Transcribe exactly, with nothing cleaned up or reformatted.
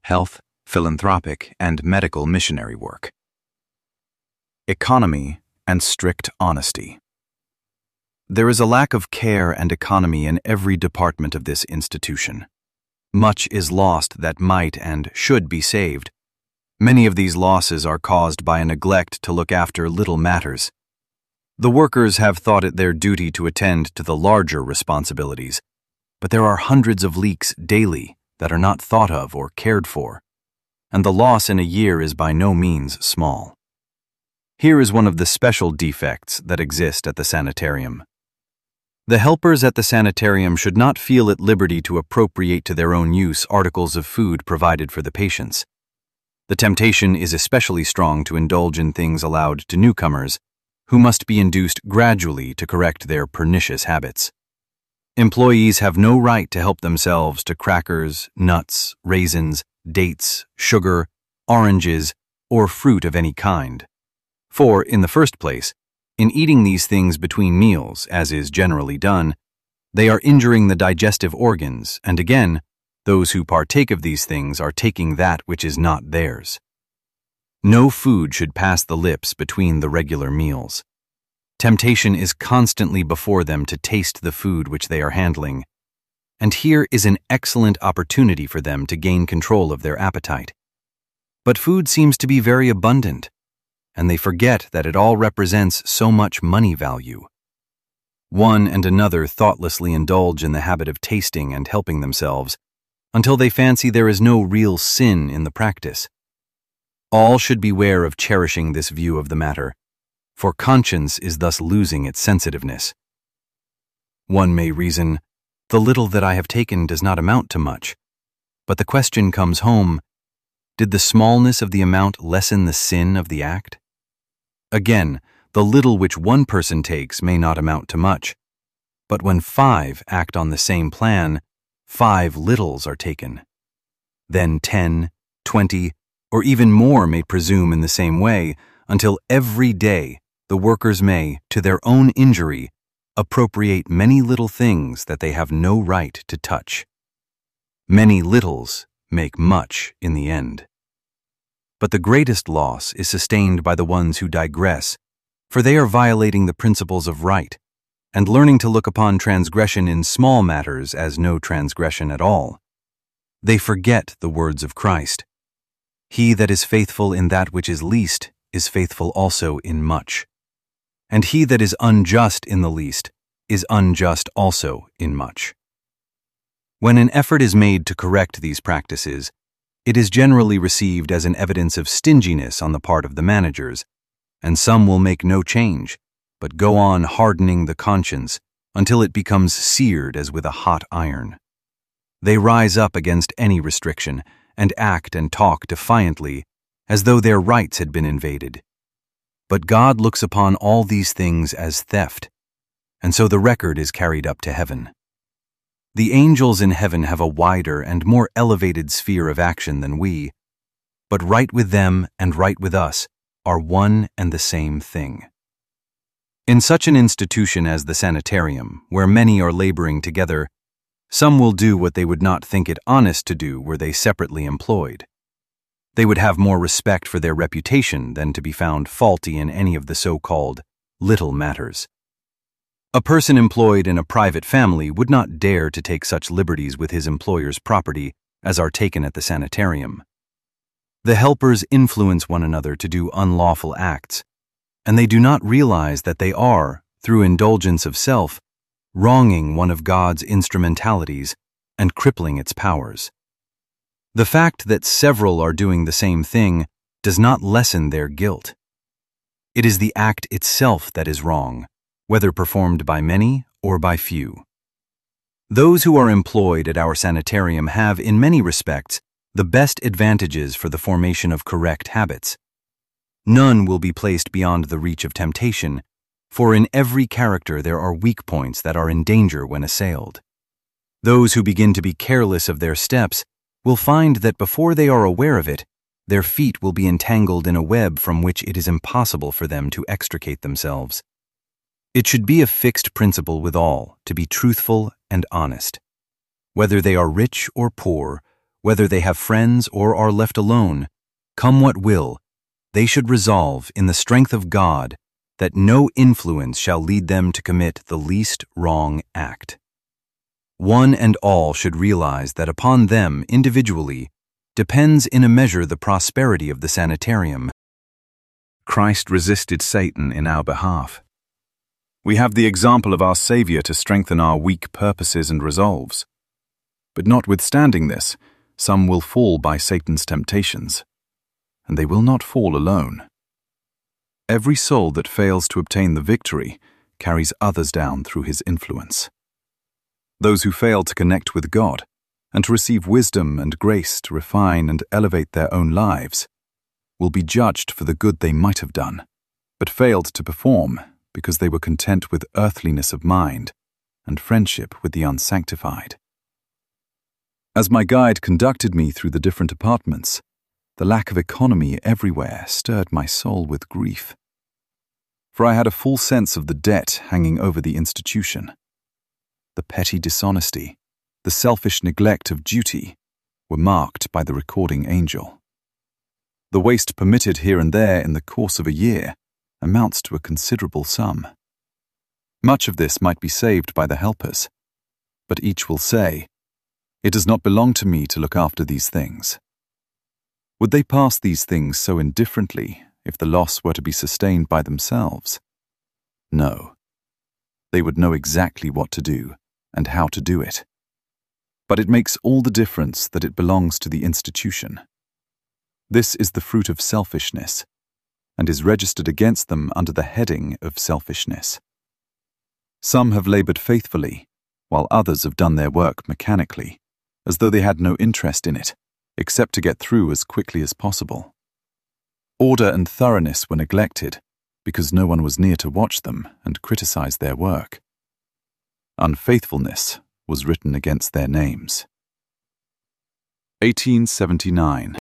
health, philanthropic, and medical missionary work. Economy and strict honesty. There is a lack of care and economy in every department of this institution. Much is lost that might and should be saved. Many of these losses are caused by a neglect to look after little matters. The workers have thought it their duty to attend to the larger responsibilities, but there are hundreds of leaks daily that are not thought of or cared for, and the loss in a year is by no means small. Here is one of the special defects that exist at the sanitarium. The helpers at the sanitarium should not feel at liberty to appropriate to their own use articles of food provided for the patients. The temptation is especially strong to indulge in things allowed to newcomers, who must be induced gradually to correct their pernicious habits. Employees have no right to help themselves to crackers, nuts, raisins, dates, sugar, oranges, or fruit of any kind. For, in the first place, in eating these things between meals, as is generally done, they are injuring the digestive organs, and again, those who partake of these things are taking that which is not theirs. No food should pass the lips between the regular meals. Temptation is constantly before them to taste the food which they are handling, and here is an excellent opportunity for them to gain control of their appetite. But food seems to be very abundant, and they forget that it all represents so much money value. One and another thoughtlessly indulge in the habit of tasting and helping themselves, until they fancy there is no real sin in the practice. All should beware of cherishing this view of the matter, for conscience is thus losing its sensitiveness. One may reason, the little that I have taken does not amount to much, but the question comes home, did the smallness of the amount lessen the sin of the act? Again, the little which one person takes may not amount to much, but when five act on the same plan, five littles are taken. Then ten, twenty, or even more may presume in the same way, until every day the workers may, to their own injury, appropriate many little things that they have no right to touch. Many littles make much in the end. But the greatest loss is sustained by the ones who digress, for they are violating the principles of right, and learning to look upon transgression in small matters as no transgression at all. They forget the words of Christ. He that is faithful in that which is least is faithful also in much. And he that is unjust in the least is unjust also in much. When an effort is made to correct these practices, it is generally received as an evidence of stinginess on the part of the managers, and some will make no change, but go on hardening the conscience until it becomes seared as with a hot iron. They rise up against any restriction and act and talk defiantly as though their rights had been invaded. But God looks upon all these things as theft, and so the record is carried up to heaven. The angels in heaven have a wider and more elevated sphere of action than we, but right with them and right with us are one and the same thing. In such an institution as the sanitarium, where many are laboring together, some will do what they would not think it honest to do were they separately employed. They would have more respect for their reputation than to be found faulty in any of the so-called little matters. A person employed in a private family would not dare to take such liberties with his employer's property as are taken at the sanitarium. The helpers influence one another to do unlawful acts, and they do not realize that they are, through indulgence of self, wronging one of God's instrumentalities and crippling its powers. The fact that several are doing the same thing does not lessen their guilt. It is the act itself that is wrong, whether performed by many or by few. Those who are employed at our sanitarium have, in many respects, the best advantages for the formation of correct habits. None will be placed beyond the reach of temptation, for in every character there are weak points that are in danger when assailed. Those who begin to be careless of their steps will find that before they are aware of it, their feet will be entangled in a web from which it is impossible for them to extricate themselves. It should be a fixed principle with all to be truthful and honest. Whether they are rich or poor, Whether they have friends or are left alone, come what will, they should resolve in the strength of God that no influence shall lead them to commit the least wrong act. One and all should realize that upon them individually depends in a measure the prosperity of the sanitarium. Christ resisted Satan in our behalf. We have the example of our Savior to strengthen our weak purposes and resolves. But notwithstanding this, some will fall by Satan's temptations, and they will not fall alone. Every soul that fails to obtain the victory carries others down through his influence. Those who fail to connect with God and to receive wisdom and grace to refine and elevate their own lives will be judged for the good they might have done, but failed to perform because they were content with earthliness of mind and friendship with the unsanctified. As my guide conducted me through the different apartments, the lack of economy everywhere stirred my soul with grief. For I had a full sense of the debt hanging over the institution. The petty dishonesty, the selfish neglect of duty were marked by the recording angel. The waste permitted here and there in the course of a year amounts to a considerable sum. Much of this might be saved by the helpers, but each will say, "It does not belong to me to look after these things." Would they pass these things so indifferently if the loss were to be sustained by themselves? No. They would know exactly what to do and how to do it. But it makes all the difference that it belongs to the institution. This is the fruit of selfishness, and is registered against them under the heading of selfishness. Some have labored faithfully, while others have done their work mechanically, as though they had no interest in it, except to get through as quickly as possible. Order and thoroughness were neglected, because no one was near to watch them and criticize their work. Unfaithfulness was written against their names. eighteen seventy-nine